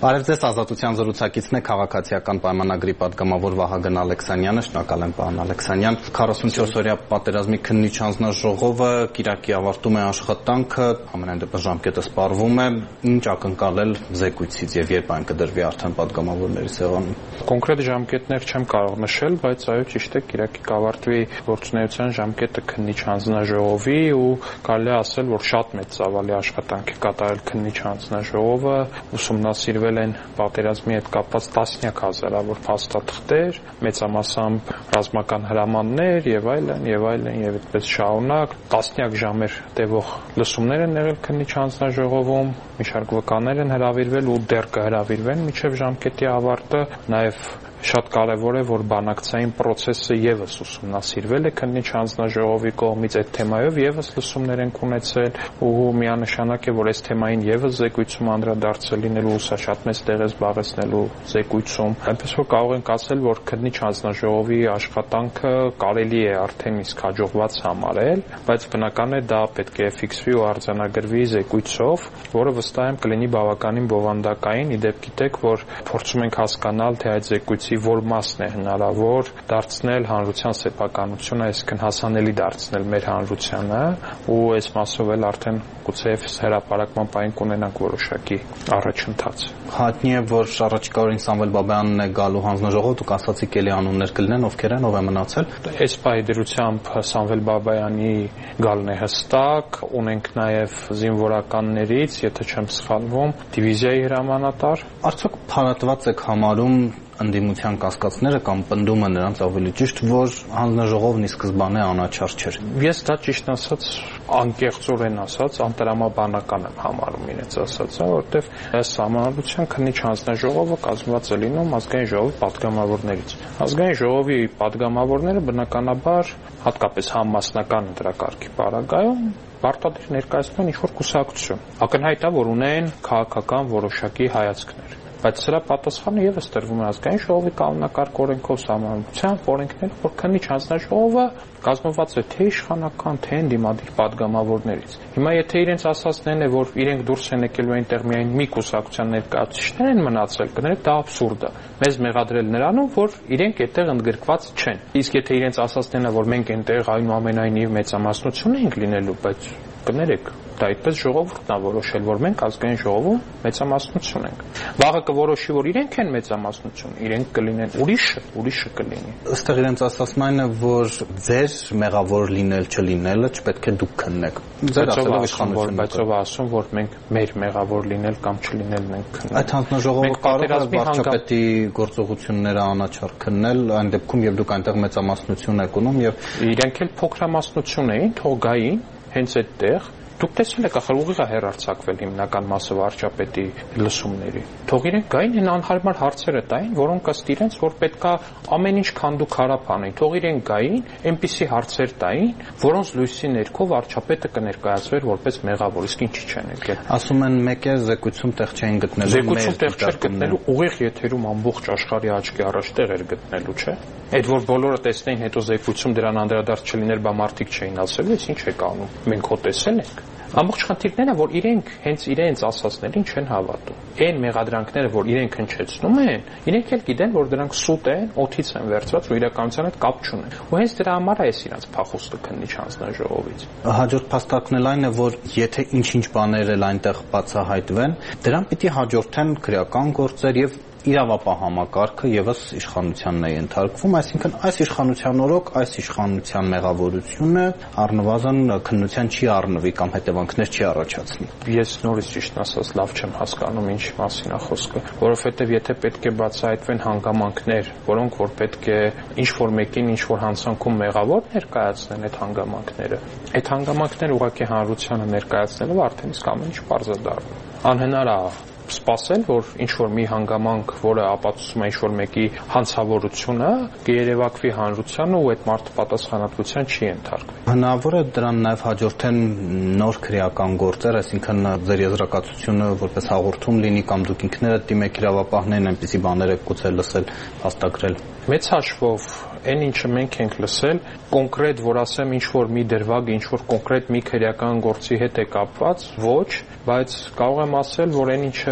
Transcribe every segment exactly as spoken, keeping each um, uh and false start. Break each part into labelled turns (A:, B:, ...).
A: Բարև ձեզ, Ազատության զրուցակիցն է քաղաքացիական պայմանագրի падգամավոր Վահագն Ալեքսանյանը, շնորհակալ եմ պարոն Ալեքսանյան։ քառասունչորս-օրյա պատերազմի քննիչ հանձնաժողովը Կիրակի ավարտում է աշխատանքը, ամենայն դեպս ժամկետը սպառվում է, ինչ ակնկալել զեկույցից եւ երբ այն կդրվի արդեն падգամավորների սեղանում։
B: Կոնկրետ ժամկետներ չեմ կարող նշել, բայց այո, ճիշտ է, Կիրակի կավարտվի գործունեության ժամկետը քննիչ հանձնաժողովի ու կարելի է ասել, որ շատ մեծ ծավալի աշխատանք է կատարել քննիչ հանձնաժողովը, ուսումնասիրվել են պատերազմի հետ կապված տասնյակ հազարավոր փաստաթղթեր, մեծամասամբ ռազմական հրամաններ եւ այլն եւ այլն եւ այդպես շարունակ, տասնյակ ժամեր տևող լսումներ են եղել քննիչ հանձնաժողովում, մի շարք վկաներ են հրավիրվել ու դեռ կհրավիրվեն մինչեւ ժամկետի ավարտը, նաեւ Շատ կարևոր է, որ բանակցային process-ը եւս ուսումնասիրվել է քննիչ հանձնաժողովի կողմից այդ թեմայով եւս լսումներ են ունեցել ու միանշանակ է, որ այս թեմային եւս զեկույցում անդրադարձել լինելու սա շատ մեծ տեղ է զբաղեցնելու զեկույցում։ Այնպես որ կարող ենք ասել, որ քննիչ հանձնաժողովի աշխատանքը կարելի է արդեն իսկ հաջողված համարել, բայց բնական է դա պետք է ֆիքսվի ու արձանագրվի զեկույցով, որը վստահ եմ կլինի բավականին բովանդակային։ Իդեպ գիտեք, որ փորձում ենք հասկանալ, թե այդ զեկույցի որ մասն է հնարավոր դարձնել հանրության սեփականությունը, այսինքն հասանելի դարձնել մեր հանրությանը ու այս մասով էլ արդեն գուցեև հրապարակման պահին կունենանք որոշակի առաջընթաց։
A: Հայտնի է, որ առաջիկա օրին Սամվել Բաբայանն է գալու հանձնաժողով, դուք ասացիք էլի անուններ կլինեն, ովքեր են, ով է մնացել։
B: Այս պահի դրությամբ Սամվել Բաբայանի գալն է հստակ, ունենք նաև զինվորականներից, եթե չեմ սխալվում, դիվիզիայի հրամանատար։
A: Արդյոք փարատված եք համարում ընդդիմության կասկածները կամ պնդումը նրանց ավելի ճիշտ, որ հանձնաժողովն ի սկզբանե անաչառ չէր։
B: Ես դա ճիշտ ասած անկեղծորեն ասած անտրամաբանական եմ համարում իրենց ասածը, որովհետև այս համանadrության քննիչ հանձնաժողովը կազմված է լինում ազգային ժողովի падգամավորներից։ Ազգային ժողովի падգամավորները բնականաբար հատկապես համասնական ընտրակարգի պարագայում պարտադիր ներկայացնում են ինչ-որ կուսակցություն։ Ակնհայտ է, որ ունեն քաղաքական որոշակի հայացքներ։ Բայց սրա պատասխանը եւս տրվում է ազգային ժողովի կանոնակարգ օրենքով սահմանության օրենքներով, որ քննիչ հանձնաժողովը կազմված է թե իշխանական, թե ընդդիմադիր падգամավորներից։ Հիմա եթե իրենց ասածներն է, որ իրենք դուրս են եկել ու այնտեղ միայն մի կուսակցության ներկայացուցիչներ են մնացել, կներեք դա աբսուրդ է։ Մեզ մեղադրել նրանում, որ իրենք այդտեղ ընդգրկված չեն։ Իսկ եթե իրենց ասածներն է, որ մենք այնտեղ այնուամենայնիվ մեծամասնություն ենք լինելու, բայց կներեք դա այդպես ժողովուրդն է որոշել, որ մենք ազգային ժողովում մեծամասնություն ենք։ Վաղը կորոշի, որ իրենք են մեծամասնություն, իրենք կլինեն ուրիշը, ուրիշը կլինի։
A: Ըստեղ իրենց ասածն այն է, որ ձեր մեղավոր լինել չլինելը չպետք է դուք քննեք։ Ձեր ասելով իշխանությունը,
B: բայց ով ասում, որ մենք մեր մեղավոր լինել կամ չլինել ենք քննել։
A: Այդ հանձնաժողովը կարող է վարչապետի գործողությունները անաչառ քննել, այն դեպքում, երբ դուք այնտեղ մեծամասնություն եք ունում եւ
B: իրենք էլ փոքրամասնություն էին, թող գային հենց այդտեղ։ Դուք տեսել եք ախր ուղիղ է հեռարձակվել հիմնական մասը վարչապետի լսումների։ Թող իրենք գային այն անհարմար հարցերը տային, որոնք ըստ իրենց որ պետքա ամեն ինչ քանդու քարափ անեն։ Թող իրենք գային, այնպիսի հարցեր տային, որոնց լույսի ներքո վարչապետը կներկայացվեր որպես մեղավոր, իսկ ինչի չեն եկել։
A: Ասում են մեկ է զեկույցում տեղ չէին գտնելու։
B: Զեկույցում տեղ չէր գտնելու, ուղիղ եթերում ամբողջ աշխարհի աչքի առաջ տեղ էր գտնելու, չէ՞։ Այդ որ բոլորը տեսնեին, հետո զեկույցում դրան անդրադարձ չլիներ, բա մարդիկ չէին ասելու, ինչ եք անում։ Մենք հո տեսել ենք։ Ամբողջ խնդիրն է, որ իրենք հենց իրենց ասածներին չեն հավատում։ Այն մեղադրանքները, որ իրենք հնչեցնում են, իրենք էլ գիտեն, որ դրանք սուտ են, օդից են վերցված ու իրականության հետ կապ չունեն։ Ու հենց դրա համար է այս իրանց փախուստը քննիչ հանձնաժողովից։
A: Հաջորդ փաստարկն էլ այն է, որ եթե ինչ-ինչ բաներ էլ այնտեղ բացահայտվեն, դրան պիտի հաջորդեն քրեական գործեր եւ իրավապահ համակարգը եւս իշխանությանն է ենթարկվում, այսինքն այս իշխանության օրոք այս իշխանության մեղավորությունը առնվազն քննության չի առնվի կամ հետևանքներ չի առաջացնի։
B: Ես նորից ճիշտ ասած լավ չեմ հասկանում ինչ մասին է խոսքը, որովհետեւ եթե պետք է բացահայտվեն հանգամանքներ, որոնք որ պետք է ինչ որ մեկին ինչ որ հանցանքում մեղավոր ներկայացնեն այդ հանգամանքները, այդ հանգամանքները ուղղակի հանրությանը ներկայացնելով արդեն իսկ ամեն ինչ պարզ է դառնում։ Անհնար է սպասել, որ ինչ-որ մի հանգամանք, որը ապացուցում է ինչ-որ մեկի հանցավորությունը, կերևակվի հանրությանը ու այդ մարդը պատասխանատվության չի ենթարկվի։
A: Հնարավոր է դրան նաև հաջորդեն նոր քրեական գործեր, այսինքն ձեր եզրակացությունը որպես հաղորդում լինի կամ դուք ինքներդ դիմեք իրավապահներին, այնպիսի բաներ եք գուցե լսել, հաստագրել։
B: Մեծ հաշվով այն ինչը մենք ենք լսել, կոնկրետ, որ ասեմ, ինչ-որ մի դրվագ, ինչ-որ կոնկրետ մի քրեական գործի հետ է կապված, ոչ, բայց կարող եմ ասել, որ այն ինչը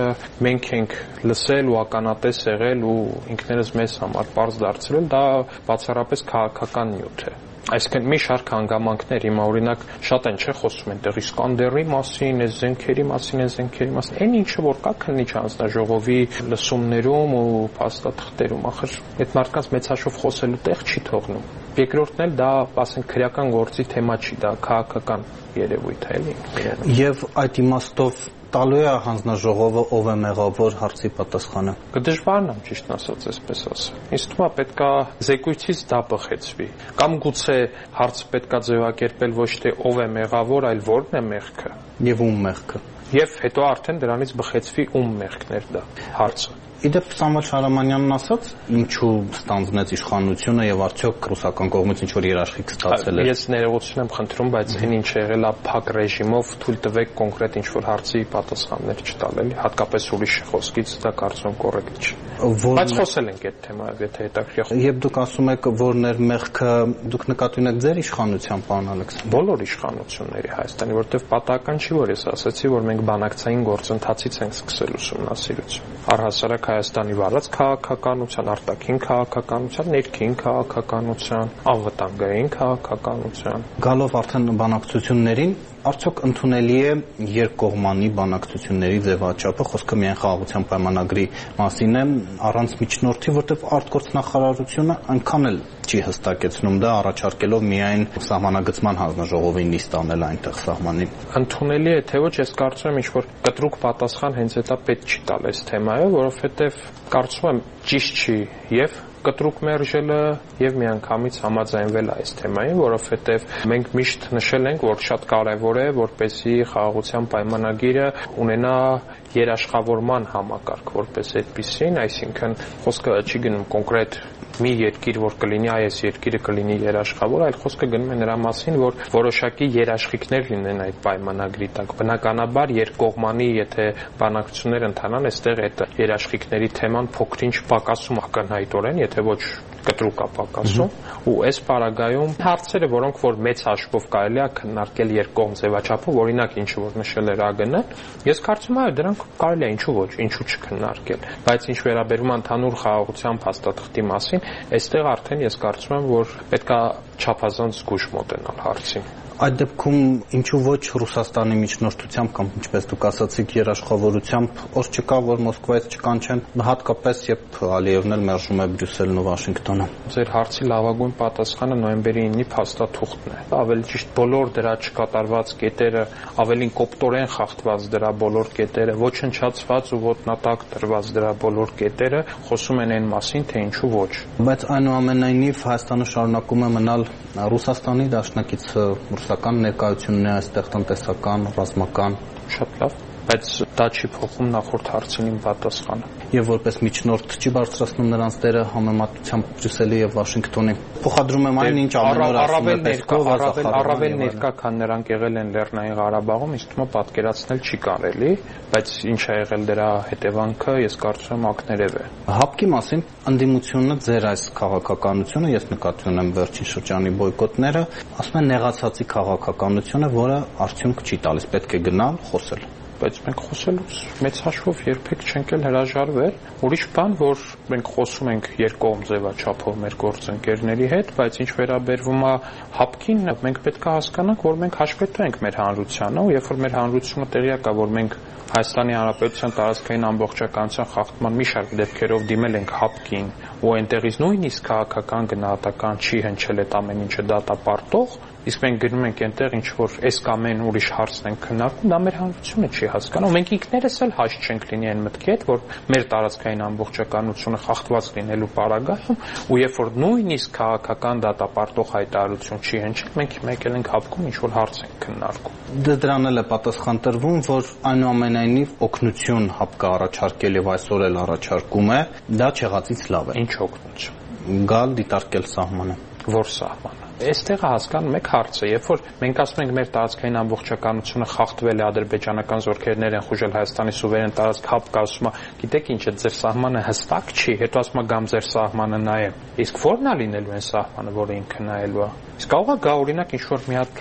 B: մենք ենք լսել ու ականատես եղել ու ինքներս մեզ համար པարզ դարձրել, դա բացառապես քաղաքական նյութ է։ Այսինքն մի շարք հանգամանքներ, հիմա օրինակ շատ են չէ խոսում այնտեղ Իսկանդերի մասին, այս զենքերի մասին, այս զենքերի մասին, այն ինչը որ կա քննիչ հանձնաժողովի լսումներում ու փաստաթղթերում, ախր այդ մարդկանց մեծ հաշվով խոսելու տեղ չի թողնում։ Երկրորդն էլ դա, ասենք, քրեական գործի թեմա չի, դա քաղաքական երևույթ է, էլի։
A: Եվ այդ իմաստով տալու է հանձնաժողովը ով է մեղավոր հարցի պատասխանը։
B: Կդժվարն է ճիշտն ասած այսպես ասել։ Ինձ թվում է պետքա զեկույցից դա բխեցվի։ Կամ գուցե հարցը պետքա ձևակերպել ոչ թե ով է մեղավոր, այլ որն է մեղքը։
A: Եվ ում մեղքը։
B: Եվ հետո արդեն դրանից բխեցվի ում մեղքներ դա հարցը։
A: Իդեպ Սամվել Շահրամանյանն ասաց, ինչու ստանձնեց իշխանությունը եւ արդյոք ռուսական կողմից ինչ որ երաշխիք ստացել է։
B: Ես ներողություն եմ խնդրում, բայց այն ինչ եղել է փակ ռեժիմով, թույլ տվեք կոնկրետ ինչ որ հարցի պատասխաններ չտալ, էլի, հատկապես ուրիշ խոսքից դա կարծում կոռեկտ չի։ Բայց խոսել ենք այդ թեմայով, եթե հետաքրքիր է։
A: Եվ դուք ասում եք, որներ մեղքը դուք նկատի ունեք ձեր իշխանության, պարոն Ալեքսանդր։
B: Բոլոր իշխանությունների Հայաստանի, որտեղ պատահական չի, որ ես ասացի, որ մենք բանակցային գործընթացից ենք սկսել ուսումնասիրություն։ Առհասարակ Հայաստանի վարած քաղաքականության, արտաքին քաղաքականության, ներքին քաղաքականության, անվտանգային քաղաքականության։
A: Գալով արդեն բանակցություններին, արդյոք ընդունելի է երկկողմանի բանակցությունների ձևաչափը, խոսքը միայն խաղաղության պայմանագրի մասին է, առանց միջնորդի, որտեղ արտգործնախարարությունը այնքան էլ չի հստակեցնում դա, առաջարկելով միայն սահմանագծման հանձնաժողովի նիստ անել այնտեղ սահմանին։
B: Ընդունելի է թե ոչ, ես կարծում եմ ինչ որ կտրուկ պատասխան հենց դա պետք չի տալ այս թեմայով, որովհետև կարծում եմ ճիշտ չի եւ կտրուկ մերժելը եւ միանգամից համաձայնվել այս թեմային, որովհետեւ մենք միշտ նշել ենք, որ շատ կարեւոր է, որպեսզի խաղաղության պայմանագիրը ունենա երաշխավորման համակարգ, որպես այդպիսին, այսինքն խոսքը չի գնում կոնկրետ մի երկիր, որ կլինի այս երկիրը կլինի երաշխավոր, այլ խոսքը գնում է նրա մասին, որ որոշակի երաշխիքներ լինեն այդ պայմանագրի տակ։ Բնականաբար երկկողմանի, եթե բանակցություններ ընթանան, այստեղ այդ երաշխիքների թեման փոքրինչ պակասում ակնհայտորեն, եթե ոչ կտրուկ ապակասում, ու այս պարագայում հարցերը, որոնք որ մեծ հաշվով կարելի է քննարկել երկկողմ ձևաչափով, օրինակ ինչը որ նշել էր ԱԳՆ-ը, ես կարծում եմ, դրանք կարելի է ինչու ոչ, ինչու չքննարկել, բայց ինչ վերաբերում է ընդհանուր խաղաղության փաստաթղթի մասին, այստեղ արդեն ես կարծում եմ, որ պետքա չափազանց զգույշ մոտենալ հարցին։
A: Այդ դեպքում ինչու ոչ Ռուսաստանի միջնորդությամբ կամ ինչպես դուք ասացիք երաշխավորությամբ օր չկա, որ Մոսկվայից չկանչեն, հատկապես երբ Ալիևն էլ մերժում է Բրյուսելն ու Վաշինգտոնը։
B: Ձեր հարցի լավագույն պատասխանը նոյեմբերի ինը փաստաթուղթն է։ Ավելի ճիշտ բոլոր դրա չկատարված կետերը, ավելին կոպտորեն խախտված դրա բոլոր կետերը, ոչնչացված ու ոտնատակ դրված դրա բոլոր կետերը խոսում են այն մասին, թե ինչու ոչ։
A: Բայց այնուամենայնիվ Հայաստանը շարունակում է մնալ Ռուսաստանի դաշնակից ռուսական ներկայությունն է այստեղ տնտեսական, ռազմական։
B: Շատ լավ, բայց դա չի փոխում նախորդ հարցին իմ պատասխանը։
A: Եվ որպես միջնորդ չի բարձրացնում նրանց դերը համեմատությամբ Բրյուսելի եւ Վաշինգտոնի։ Փոխադրում եմ այն, ինչ ամեն օր ասում է Պեսկովը,
B: առավել առավել ներկա, քան նրանք եղել են Լեռնային Ղարաբաղում, ինձ թվում է պատկերացնել չի կարելի, բայց ինչ է եղել դրա հետևանքը, ես կարծում եմ ակներև է։
A: Հապկի մասին ընդդիմությունը ձեր այս քաղաքականությունը, ես նկատի ունեմ վերջին շրջանի բոյկոտները, ասում են նեղացածի քաղաքականությունը, որը արդյունք չի տալիս, պետք է գնալ, խոսել։
B: Բայց մենք խոսելուց մեծ հաշվով երբեք չենք էլ հրաժարվել։ Ուրիշ բան, որ մենք խոսում ենք երկկողմ ձևաչափով մեր գործընկերների հետ, բայց ինչ վերաբերվում է հապկին, մենք պետք է հասկանանք, որ մենք հաշվետու ենք մեր հանրությանը, ու երբ որ մեր հանրությունը տեղյակ է, որ մենք Հայաստանի Հանրապետության տարածքային ամբողջականության խախտման մի շարք դեպքերով դիմել ենք հապկին, ու այնտեղից նույնիսկ քաղաքական գնահատական չի հնչել այդ ամեն ինչը դատապարտող, իսկ մենք գնում ենք այնտեղ ինչ որ այս կամ այն ուրիշ հարցն ենք քննարկում, դա մեր հանրությունը չի հասկանում։ Մենք ինքներս էլ հաշ չենք լինի այն մտքի հետ, որ մեր տարածքային ամբողջականությունը խախտված լինելու պարագայում, ու երբ որ նույնիսկ քաղաքական դատապարտող հայտարարություն չի հնչել, մենք մեկ էլ ենք հապկում, ինչ որ հարց ենք քննարկում։
A: Դրան էլ է պատասխան տրվում, որ այնուամենայնիվ օգնություն հապկը առաջարկել եւ այսօր էլ առաջարկում է, դա չեղածից լավ է։
B: Ինչ օգնություն։
A: Գալ դիտարկել սահմանը։
B: Որ սահմանը։ Այստեղ հասկանում եք հարցը, երբ որ մենք ասում ենք մեր տարածքային ամբողջականությունը խախտվել է, ադրբեջանական զորքերներ են խուժել Հայաստանի սուվերեն տարածք, հապկը ասում է, գիտեք ինչ է, ձեր սահմանը հստակ չի, հետո ասում է գամ ձեր սահմանը նայեմ։ Իսկ ո՞րն է լինելու այն սահմանը, որը ինքը նայելու է։ Իսկ կարող է գա օրինակ ինչ որ մի հատ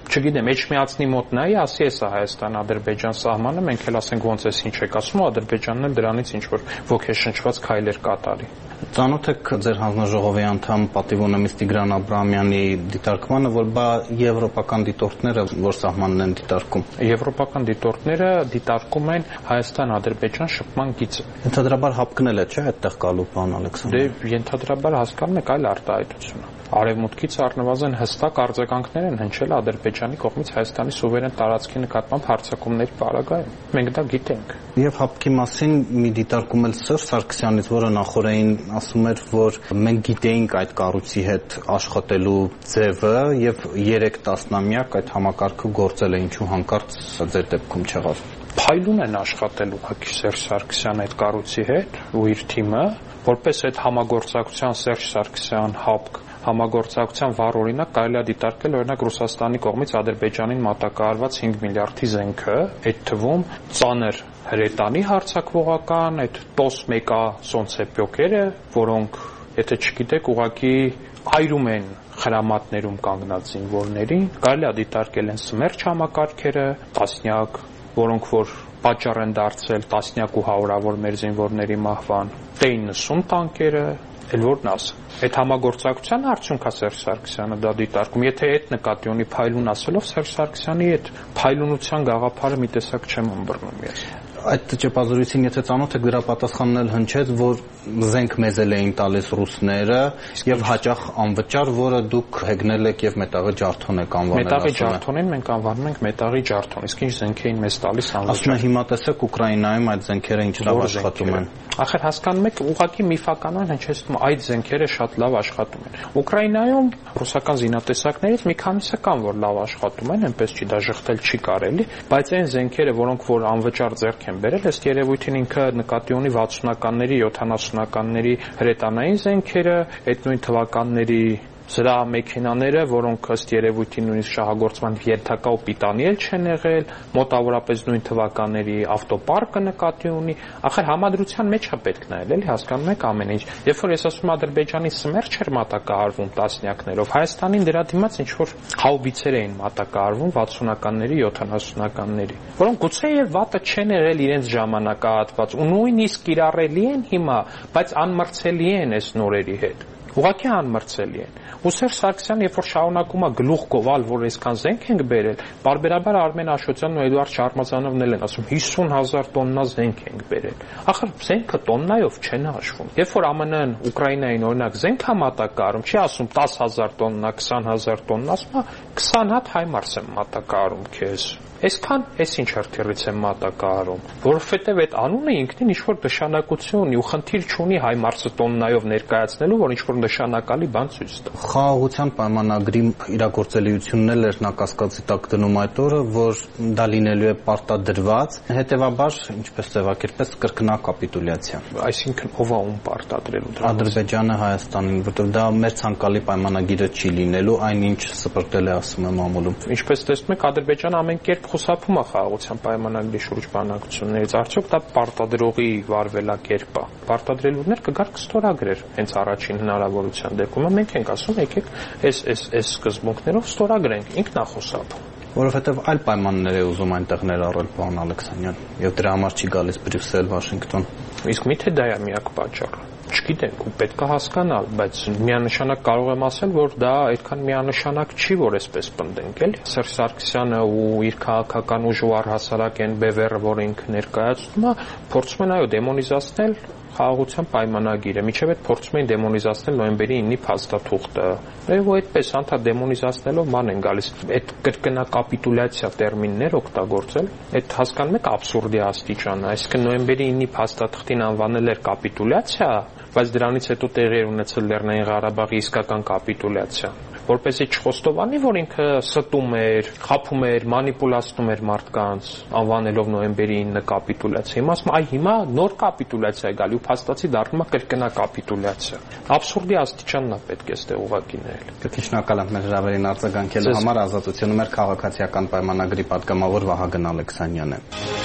B: Չգիտեմ, Էջմիածնի մոտ նայի, ասի էսա Հայաստան-Ադրբեջան սահմանը, մենք էլ ասենք ոնց էս ինչ եք ասում, Ադրբեջանն էլ դրանից ինչ որ ոգեշնչված քայլեր կատարի։
A: Ծանոթ եք ձեր հանձնաժողովի անդամ պատիվ ունեմից Տիգրան Աբրահամյանի դիտարկմանը, որ բա եվրոպական դիտորդները որ սահմանն են դիտարկում։
B: Եվրոպական դիտորդները դիտարկում են Հայաստան-Ադրբեջան շփման գիծը։
A: Ենթադրաբար հապկնել է, չէ՞, այդտեղ գալու բան Ալեքսանդր։
B: Դե ենթադրաբար հասկանում եք այլ արտահայտություն է։ Արևմուտքից առնվազն հստակ արձագանքներ են հնչել Ադրբեջանի կողմից Հայաստանի սուվերեն տարածքի նկատմամբ հարձակումների պարագայում։ Մենք դա գիտենք։
A: Եվ հապկի մասին մի դիտարկում էլ Սերժ Սարգսյանից, որը նախորդին ասում էր, որ մենք գիտեինք այդ կառույցի հետ աշխատելու ձևը եւ երեք տասնամյակ այդ համակարգը գործել է, ինչու հանկարծ ձեր դեպքում չեղավ։
B: Փայլուն են աշխատել ուղղակի Սերժ Սարգսյանը այդ կառույցի հետ ու իր թիմը, որպես այդ համագործակցության Սերժ Սարգսյան հապկ համագործակցության վառ օրինակ կարելի է դիտարկել օրինակ Ռուսաստանի կողմից Ադրբեջանին մատակարարված հինգ միլիարդի զենքը, այդ թվում ծանր հրետանի հարձակվողական, այդ տոս մեկա սոնցեպյոկերը, որոնք, եթե չգիտեք, ուղղակի այրում են խրամատներում կանգնած զինվորներին, կարելի է դիտարկել են սմերջ համակարգերը, տասնյակ, որոնք որ պատճառ են դարձել տասնյակ ու հարյուրավոր մեր զինվորների մահվան, Տե իննսուն տանկերը, էլ որն ասա։ Այդ համագործակցության արդյունքա Սերժ Սարգսյանը դա դիտարկում։ Եթե այդ նկատի ունի փայլուն ասելով, Սերժ Սարգսյանի այդ փայլունության գաղափարը մի տեսակ չեմ ըմբռնում ես։
A: Այդ ճեպազրույցին եթե ծանոթ եք, դրա պատասխանն էլ հնչեց, որ զենք մեզ էլ էին տալիս ռուսները եւ հաճախ անվճար, որը դուք հեգնել եք եւ մետաղի ջարդոն եք անվանել։
B: Մետաղի ջարդոնին մենք անվանում ենք մետաղի ջարդոն, իսկ ինչ զենք էին մեզ տալիս անվճար։
A: Ասում եմ հիմա տեսեք Ուկրաինայում այդ զենքերը ինչ լավ աշխատում են։
B: Ախր հասկանում եք, ուղղակի միֆականորեն հնչեցնում այդ զենքերը շատ լավ աշխատում են։ Ուկրաինայում ռուսական զինատեսակներից մի քանիսը կան, որ լավ աշխատում են, այնպես չի դա ժխտել չի կարելի, բայց այն զենքերը, որոնք որ անվճար ձեռք են բերել, ըստ երևույթին ինքը նկատի ունի վաթսունականների, յոթանասունականների հրետանային զենքերը, այդ նույն թվականների սրա մեքենաները, որոնք ըստ երևույթին նույնիսկ շահագործման ենթակա ու պիտանի էլ չեն եղել, մոտավորապես նույն թվականների ավտոպարկը նկատի ունի, ախր համադրության մեջ է պետք նայել, էլի հասկանում եք ամեն ինչ։ Երբ որ ես ասում Ադրբեջանի սմերջ էր մատակարարվում տասնյակներով, Հայաստանին դրա դիմաց ինչ որ հաուբիցեր էին մատակարարվում վաթսունականների, յոթանասունականների, որոնք գուցեև վատը չեն եղել իրենց ժամանակահատված ու նույնիսկ կիրառելի են հիմա, բայց անմրցելի են այս նորերի հետ։ Ուղղակի անմրցելի են։ Ու Սերժ Սարգսյանը, երբ որ շարունակում է գլուխ գովալ, որ այսքան զենք ենք բերել, բարբերաբար Արմեն Աշոտյանն ու Էդուարդ Շարմազանովն են ասում հիսուն հազար տոննա զենք ենք բերել։ Ախր զենքը տոննայով չեն հաշվում։ Երբ որ ԱՄՆ-ն Ուկրաինային օրինակ զենք է մատակարարում, չի ասում տասը հազար տոննա, քսան հազար տոննա, ասում է քսան հատ Հայմարս եմ մատակարարում քեզ։ Այսքան էս ինչ հրթիռից եմ մատակարարում, որովհետև այդ անունը ինքնին ինչ-որ նշանակություն ունի ու խնդիր չունի Հայմարսը տոննայով ներկայացնելու, որ ինչ-որ նշանակալի բան ցույց տա։
A: Խաղաղության պայմանագրի իրագործելիությունն էլ էր նա կասկածի տակ դնում այդ օրը, որ դա լինելու է պարտադրված, հետևաբար, ինչպես ձևակերպեց, կրկնա կապիտուլյացիա։
B: Այսինքն ով է ում պարտադրելու դրա։
A: Ադրբեջանը Հայաստանին, որտեղ դա մեր ցանկալի պայմանագիրը չի լինելու, այնինչ սպրտել է, ասում եմ, ամուլում։
B: Ինչպես տեսնում եք, Ադրբեջանը ամեն կերպ խուսափում է խաղաղության պայմանագրի շուրջ բանակցություններից, արդյոք դա պարտադրողի վարվելակերպ է։ Պարտադրելուներ կգար կստորագրեր հենց առաջին հնարավորության դեպքում։ Մենք ենք ասում, եկեք այս այս այս սկզբունքներով ստորագրենք, ինքն է խուսափում։
A: Որովհետև այլ պայմաններ է ուզում այնտեղ ներառել պարոն Ալեքսանյան, եւ դրա համար չի գալիս Բրյուսել, Վաշինգտոն։
B: Իսկ միթե դա է միակ պատճառը։ Չգիտենք ու պետք է հասկանալ, բայց միանշանակ կարող եմ ասել, որ դա այդքան միանշանակ չի, որ այսպես պնդենք, էլի։ Սերժ Սարգսյանը ու իր քաղաքական ուժու առհասարակ այն բևեռը, որ ինքը ներկայացնում է, փորձում են այո դեմոնիզացնել խաղաղության պայմանագիրը, միջև այդ փորձում էին դեմոնիզացնել նոյեմբերի ինը փաստաթուղթը։ Եվ այդպես անդադ դեմոնիզացնելով ման են գալիս այդ կրկնա կապիտուլյացիա տերմիններ օգտագործել, այդ հասկանում եք աբսուրդի աստիճանը, այսինքն նոյեմբերի ինը փաստաթղթին անվանել էր կապիտուլյացիա, բայց դրանից հետո տեղի էր ունեցել Լեռնային Ղարաբաղի իսկական կապիտուլյացիա, որպեսզի չխոստովանի, որ ինքը ստում էր, խաբում էր, մանիպուլացնում էր մարդկանց, անվանելով նոյեմբերի ինը կապիտուլյացիա։ Հիմա ասում այ հիմա նոր կապիտուլյացիա է գալի ու փաստացի դառնում է կրկնա կապիտուլյացիա։ Աբսուրդի աստիճանն է պետք է այստեղ ուղղակի նայել։
A: Քիչ շնորհակալ եմ մեր հրավերին արձագանքելու համար, ազատությունում մեր քաղաքացիական պայմանագրի պատգամավոր Վահագն Ալեքսանյանը։